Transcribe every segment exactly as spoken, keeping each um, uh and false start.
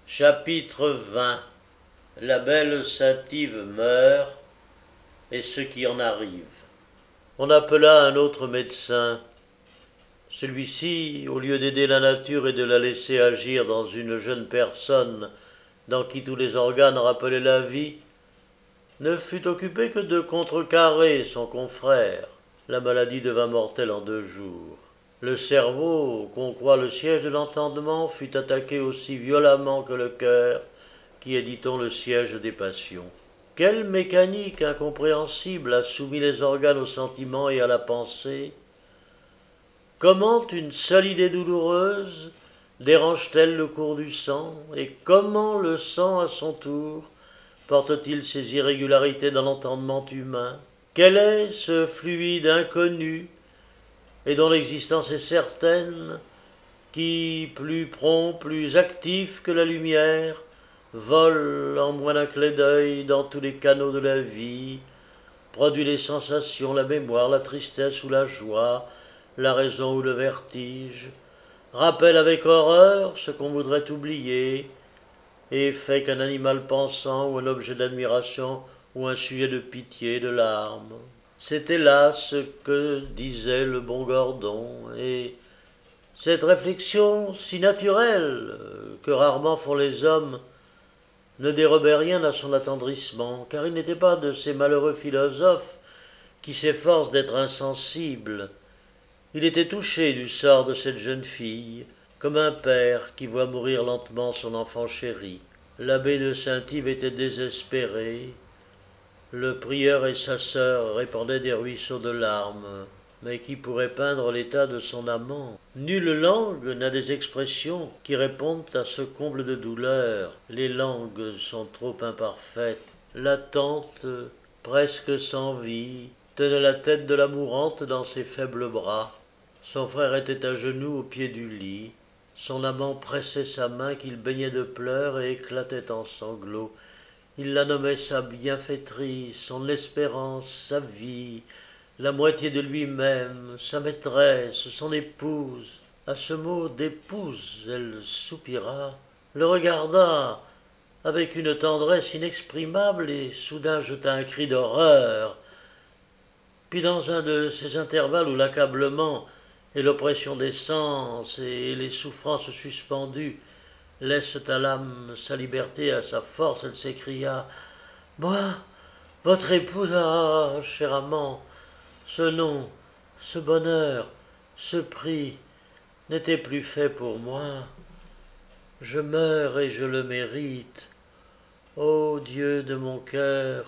Chapitre vingt. La belle Saintive meurt, et ce qui en arrive. On appela un autre médecin. Celui-ci, au lieu d'aider la nature et de la laisser agir dans une jeune personne dans qui tous les organes rappelaient la vie, ne fut occupé que de contrecarrer son confrère. La maladie devint mortelle en deux jours. Le cerveau, qu'on croit le siège de l'entendement, fut attaqué aussi violemment que le cœur, qui est, dit-on, le siège des passions. Quelle mécanique incompréhensible a soumis les organes aux sentiments et à la pensée? Comment une seule idée douloureuse dérange-t-elle le cours du sang, et comment le sang, à son tour, porte-t-il ses irrégularités dans l'entendement humain? Quel est ce fluide inconnu, et dont l'existence est certaine, qui, plus prompt, plus actif que la lumière, vole en moins d'un clé d'œil dans tous les canaux de la vie, produit les sensations, la mémoire, la tristesse ou la joie, la raison ou le vertige, rappelle avec horreur ce qu'on voudrait oublier, et fait qu'un animal pensant ou un objet d'admiration ou un sujet de pitié, de larmes. C'était là ce que disait le bon Gordon, et cette réflexion si naturelle que rarement font les hommes ne dérobait rien à son attendrissement, car il n'était pas de ces malheureux philosophes qui s'efforcent d'être insensibles. Il était touché du sort de cette jeune fille, comme un père qui voit mourir lentement son enfant chéri. L'abbé de Saint-Yves était désespéré. Le prieur et sa sœur répandaient des ruisseaux de larmes. Mais qui pourrait peindre l'état de son amant? Nulle langue n'a des expressions qui répondent à ce comble de douleur. Les langues sont trop imparfaites. L'attente, presque sans vie, tenait la tête de la mourante dans ses faibles bras. Son frère était à genoux au pied du lit. Son amant pressait sa main qu'il baignait de pleurs et éclatait en sanglots. Il la nommait sa bienfaitrice, son espérance, sa vie, la moitié de lui-même, sa maîtresse, son épouse. À ce mot d'épouse, elle soupira, le regarda avec une tendresse inexprimable et soudain jeta un cri d'horreur. Puis dans un de ces intervalles où l'accablement et l'oppression des sens et les souffrances suspendues laissent à l'âme sa liberté, à sa force, elle s'écria « Moi, votre épouse, ah, cher amant, ce nom, ce bonheur, ce prix n'était plus fait pour moi. Je meurs et je le mérite. Ô Dieu de mon cœur,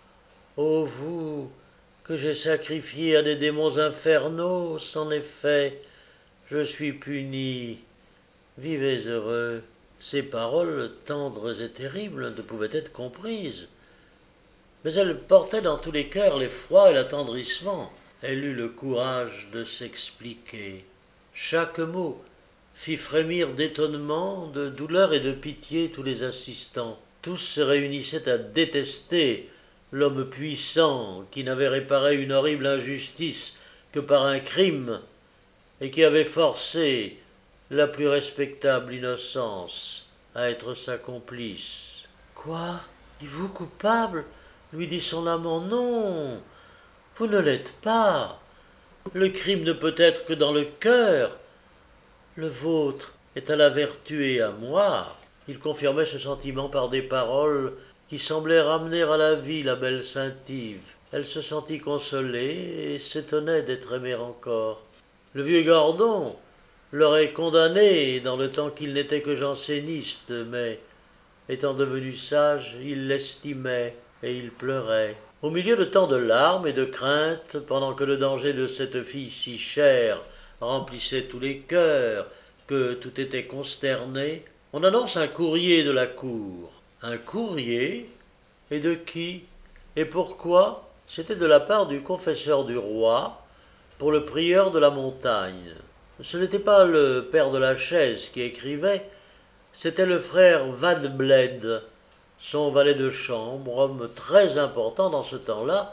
ô vous que j'ai sacrifié à des démons infernaux, sans effet, je suis puni. Vivez heureux. » Ces paroles, tendres et terribles, ne pouvaient être comprises. Mais elles portaient dans tous les cœurs l'effroi et l'attendrissement. Elle eut le courage de s'expliquer. Chaque mot fit frémir d'étonnement, de douleur et de pitié tous les assistants. Tous se réunissaient à détester l'homme puissant qui n'avait réparé une horrible injustice que par un crime et qui avait forcé la plus respectable innocence à être sa complice. « Quoi? Êtes-vous coupable ?» lui dit son amant. « Non, vous ne l'êtes pas. Le crime ne peut être que dans le cœur. Le vôtre est à la vertu et à moi. » Il confirmait ce sentiment par des paroles qui semblaient ramener à la vie la belle Saint-Yves. Elle se sentit consolée et s'étonnait d'être aimée encore. Le vieux Gordon l'aurait condamné dans le temps qu'il n'était que janséniste, mais, étant devenu sage, il l'estimait et il pleurait. Au milieu de tant de larmes et de craintes, pendant que le danger de cette fille si chère remplissait tous les cœurs, que tout était consterné, on annonce un courrier de la cour. Un courrier? Et de qui? Et pourquoi? C'était de la part du confesseur du roi pour le prieur de la montagne. Ce n'était pas le père de la Chaise qui écrivait, c'était le frère Vadbled, son valet de chambre, homme très important dans ce temps-là,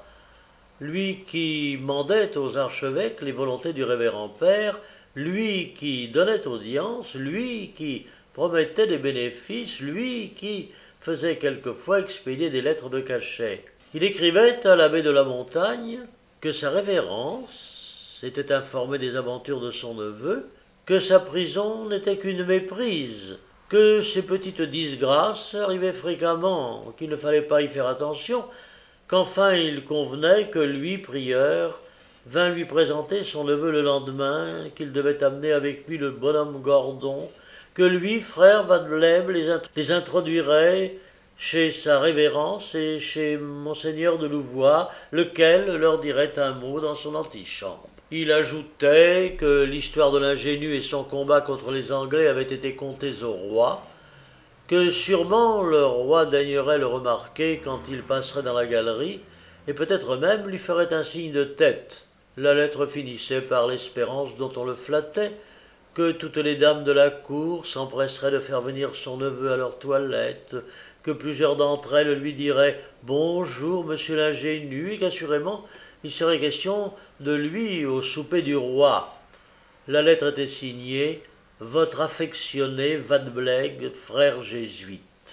lui qui mandait aux archevêques les volontés du révérend père, lui qui donnait audience, lui qui promettait des bénéfices, lui qui faisait quelquefois expédier des lettres de cachet. Il écrivait à l'abbé de la Montagne que sa révérence s'était informé des aventures de son neveu, que sa prison n'était qu'une méprise, que ces petites disgrâces arrivaient fréquemment, qu'il ne fallait pas y faire attention, qu'enfin il convenait que lui, prieur, vint lui présenter son neveu le lendemain, qu'il devait amener avec lui le bonhomme Gordon, que lui, frère Vadbleb, les, int les introduirait chez sa révérence et chez monseigneur de Louvois, lequel leur dirait un mot dans son antichambre. Il ajoutait que l'histoire de l'ingénu et son combat contre les Anglais avaient été contés au roi, que sûrement le roi daignerait le remarquer quand il passerait dans la galerie, et peut-être même lui ferait un signe de tête. La lettre finissait par l'espérance dont on le flattait, que toutes les dames de la cour s'empresseraient de faire venir son neveu à leur toilette, que plusieurs d'entre elles lui diraient « Bonjour, monsieur l'ingénu », et qu'assurément il serait question de lui au souper du roi. La lettre était signée « Votre affectionné Vadbleg, frère jésuite ».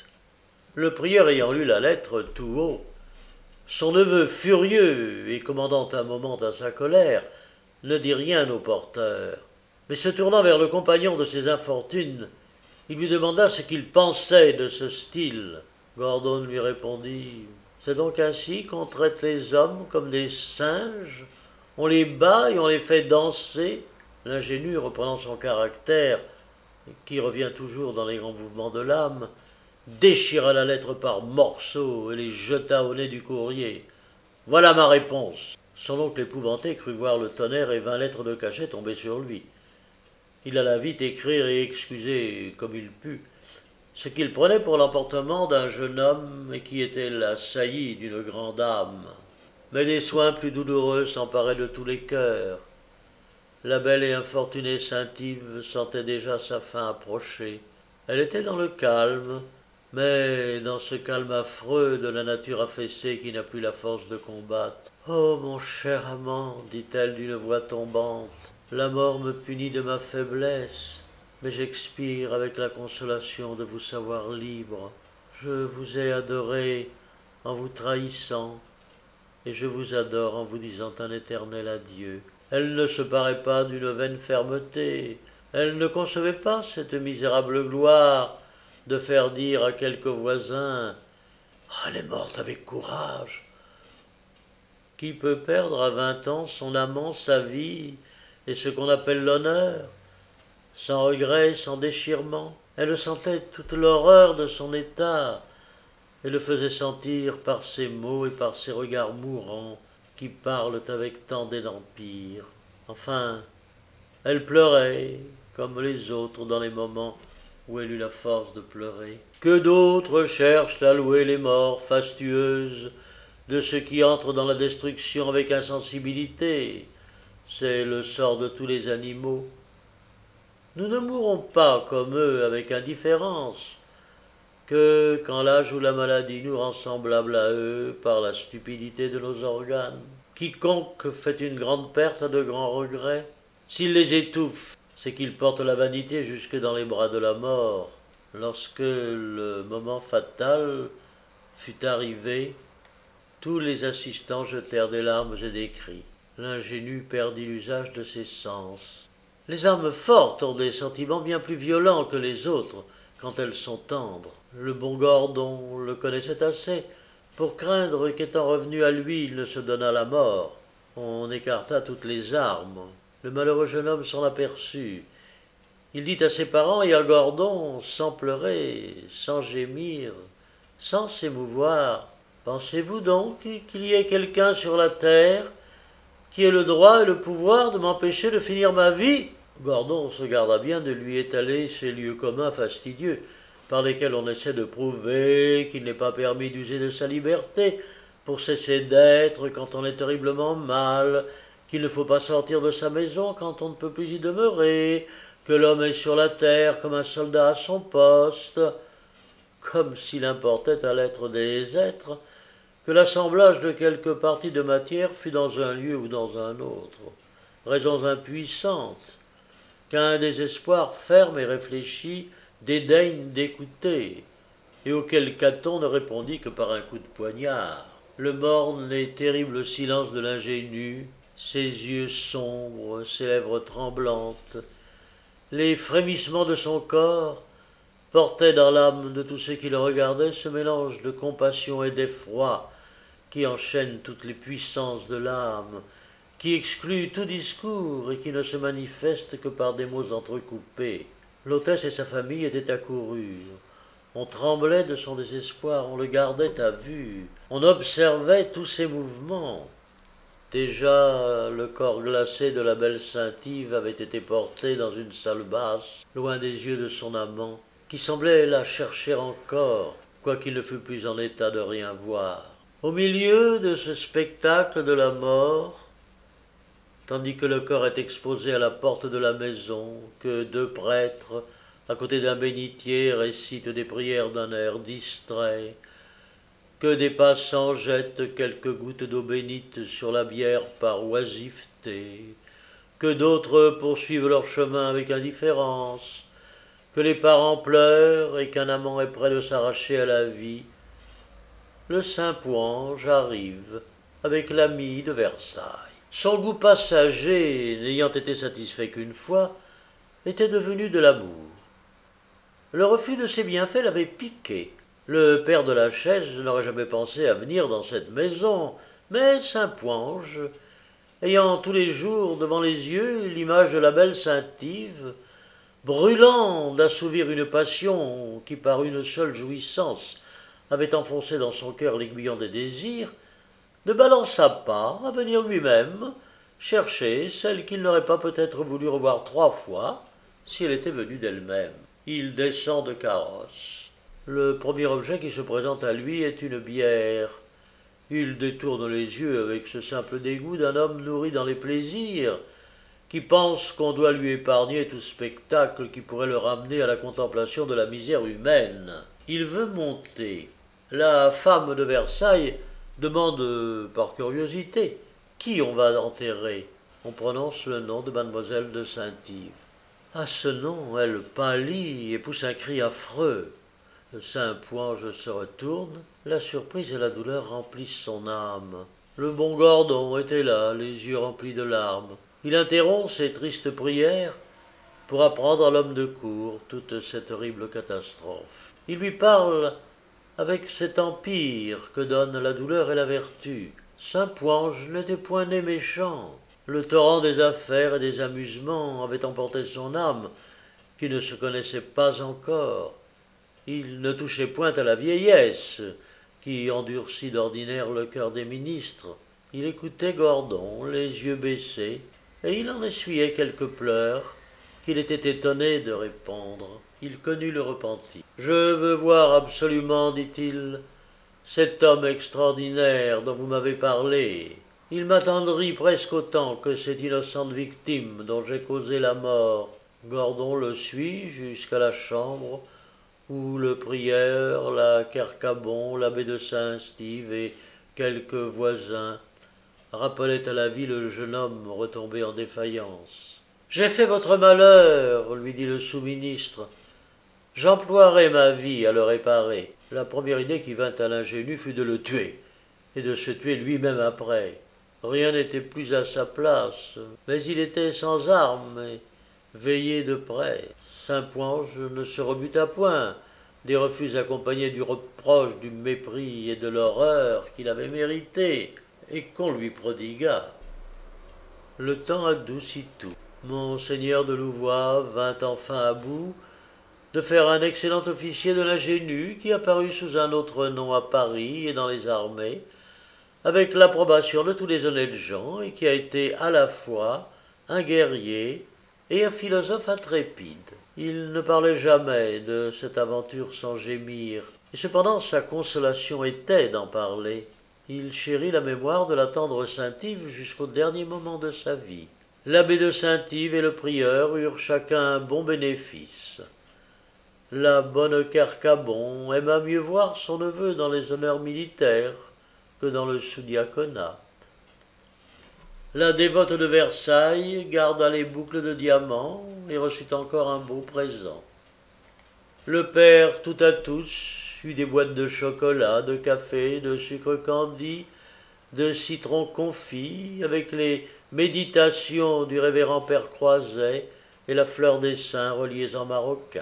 Le prieur ayant lu la lettre tout haut, son neveu furieux et commandant un moment à sa colère, ne dit rien au porteur, mais se tournant vers le compagnon de ses infortunes, il lui demanda ce qu'il pensait de ce style. Gordon lui répondit « C'est donc ainsi qu'on traite les hommes comme des singes? On les bat et on les fait danser ?» L'ingénu, reprenant son caractère, qui revient toujours dans les grands mouvements de l'âme, déchira la lettre par morceaux et les jeta au nez du courrier. « Voilà ma réponse !» Son oncle épouvanté crut voir le tonnerre et vingt lettres de cachet tomber sur lui. Il alla vite écrire et excuser comme il put ce qu'il prenait pour l'emportement d'un jeune homme et qui était la saillie d'une grande âme. Mais des soins plus douloureux s'emparaient de tous les cœurs. La belle et infortunée Saint-Yves sentait déjà sa fin approcher. Elle était dans le calme, mais dans ce calme affreux de la nature affaissée qui n'a plus la force de combattre. « Oh, mon cher amant, dit-elle d'une voix tombante, la mort me punit de ma faiblesse, mais j'expire avec la consolation de vous savoir libre. Je vous ai adoré en vous trahissant, et je vous adore en vous disant un éternel adieu. » Elle ne se parait pas d'une vaine fermeté, elle ne concevait pas cette misérable gloire de faire dire à quelques voisins « Elle est morte avec courage !» Qui peut perdre à vingt ans son amant, sa vie et ce qu'on appelle l'honneur, sans regret, sans déchirement? Elle sentait toute l'horreur de son état et le faisait sentir par ses mots et par ses regards mourants qui parlent avec tant d'empire. Enfin, elle pleurait comme les autres dans les moments où elle eut la force de pleurer. Que d'autres cherchent à louer les morts fastueuses de ceux qui entrent dans la destruction avec insensibilité. C'est le sort de tous les animaux. Nous ne mourrons pas comme eux avec indifférence, que quand l'âge ou la maladie nous rend semblables à eux par la stupidité de nos organes. Quiconque fait une grande perte a de grands regrets. S'il les étouffe, c'est qu'il porte la vanité jusque dans les bras de la mort. Lorsque le moment fatal fut arrivé, tous les assistants jetèrent des larmes et des cris. L'ingénu perdit l'usage de ses sens. Les âmes fortes ont des sentiments bien plus violents que les autres quand elles sont tendres. Le bon Gordon le connaissait assez pour craindre qu'étant revenu à lui, il ne se donnât la mort. On écarta toutes les armes. Le malheureux jeune homme s'en aperçut. Il dit à ses parents et à Gordon, sans pleurer, sans gémir, sans s'émouvoir, « Pensez-vous donc qu'il y ait quelqu'un sur la terre qui ait le droit et le pouvoir de m'empêcher de finir ma vie ?» Gordon se garda bien de lui étaler ces lieux communs fastidieux, par lesquels on essaie de prouver qu'il n'est pas permis d'user de sa liberté pour cesser d'être quand on est terriblement mal, qu'il ne faut pas sortir de sa maison quand on ne peut plus y demeurer, que l'homme est sur la terre comme un soldat à son poste, comme s'il importait à l'être des êtres que l'assemblage de quelques parties de matière fût dans un lieu ou dans un autre. Raisons impuissantes, qu'un désespoir ferme et réfléchi dédaigne d'écouter, et auquel Caton ne répondit que par un coup de poignard. Le morne et terrible silence de l'ingénu, ses yeux sombres, ses lèvres tremblantes, les frémissements de son corps portaient dans l'âme de tous ceux qui le regardaient ce mélange de compassion et d'effroi qui enchaîne toutes les puissances de l'âme, qui exclut tout discours et qui ne se manifeste que par des mots entrecoupés. L'hôtesse et sa famille étaient accourus. On tremblait de son désespoir, on le gardait à vue, on observait tous ses mouvements. Déjà, le corps glacé de la belle Saint-Yves avait été porté dans une salle basse, loin des yeux de son amant, qui semblait la chercher encore, quoiqu'il ne fût plus en état de rien voir. Au milieu de ce spectacle de la mort, tandis que le corps est exposé à la porte de la maison, que deux prêtres, à côté d'un bénitier, récitent des prières d'un air distrait, que des passants jettent quelques gouttes d'eau bénite sur la bière par oisiveté, que d'autres poursuivent leur chemin avec indifférence, que les parents pleurent et qu'un amant est près de s'arracher à la vie, le saint Pouange arrive avec l'ami de Versailles. Son goût passager, n'ayant été satisfait qu'une fois, était devenu de l'amour. Le refus de ses bienfaits l'avait piqué. Le père de la chaise n'aurait jamais pensé à venir dans cette maison, mais saint Pouange, ayant tous les jours devant les yeux l'image de la belle Saint-Yves, brûlant d'assouvir une passion qui par une seule jouissance avait enfoncé dans son cœur l'aiguillon des désirs, ne balança pas à venir lui-même chercher celle qu'il n'aurait pas peut-être voulu revoir trois fois si elle était venue d'elle-même. Il descend de carrosse. Le premier objet qui se présente à lui est une bière. Il détourne les yeux avec ce simple dégoût d'un homme nourri dans les plaisirs, qui pense qu'on doit lui épargner tout spectacle qui pourrait le ramener à la contemplation de la misère humaine. Il veut monter. La femme de Versailles demande par curiosité qui on va enterrer. On prononce le nom de mademoiselle de Saint-Yves. À ce nom, elle pâlit et pousse un cri affreux. Le saint Pouange se retourne, la surprise et la douleur remplissent son âme. Le bon Gordon était là, les yeux remplis de larmes. Il interrompt ses tristes prières pour apprendre à l'homme de cour toute cette horrible catastrophe. Il lui parle avec cet empire que donnent la douleur et la vertu. Saint Pouange n'était point né méchant. Le torrent des affaires et des amusements avait emporté son âme, qui ne se connaissait pas encore. Il ne touchait point à la vieillesse, qui endurcit d'ordinaire le cœur des ministres. Il écoutait Gordon, les yeux baissés, et il en essuyait quelques pleurs qu'il était étonné de répandre. Il connut le repentir. « Je veux voir absolument, dit-il, cet homme extraordinaire dont vous m'avez parlé. Il m'attendrit presque autant que cette innocente victime dont j'ai causé la mort. » Gordon le suit jusqu'à la chambre où le prieur, la Kercabon, l'abbé de Saint-Steve et quelques voisins rappelaient à la vie le jeune homme retombé en défaillance. « J'ai fait votre malheur, lui dit le sous-ministre. J'emploierai ma vie à le réparer. » La première idée qui vint à l'ingénu fut de le tuer, et de se tuer lui-même après. Rien n'était plus à sa place, mais il était sans armes et veillé de près. Saint Pouange ne se rebuta point des refus accompagnés du reproche, du mépris et de l'horreur qu'il avait mérité et qu'on lui prodigua. Le temps adoucit tout. Monseigneur de Louvois vint enfin à bout de faire un excellent officier de l'ingénu qui apparut sous un autre nom à Paris et dans les armées, avec l'approbation de tous les honnêtes gens, et qui a été à la fois un guerrier et un philosophe intrépide. Il ne parlait jamais de cette aventure sans gémir, et cependant sa consolation était d'en parler. Il chérit la mémoire de la tendre Saint-Yves jusqu'au dernier moment de sa vie. L'abbé de Saint-Yves et le prieur eurent chacun un bon bénéfice. La bonne Kercabon aima mieux voir son neveu dans les honneurs militaires que dans le sous-diaconat. La dévote de Versailles garda les boucles de diamants et reçut encore un beau présent. Le père tout à tous eut des boîtes de chocolat, de café, de sucre candi, de citron confit, avec les méditations du révérend père Croiset et la fleur des saints reliées en maroquin.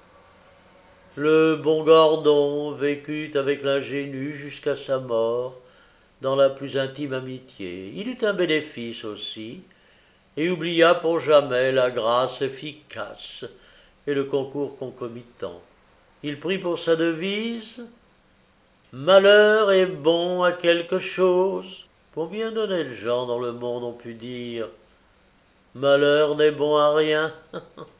Le bon Gordon vécut avec l'ingénu jusqu'à sa mort, dans la plus intime amitié. Il eut un bénéfice aussi, et oublia pour jamais la grâce efficace et le concours concomitant. Il prit pour sa devise Malheur est bon à quelque chose. Pour bien d'honnêtes gens dans le monde ont pu dire Malheur n'est bon à rien.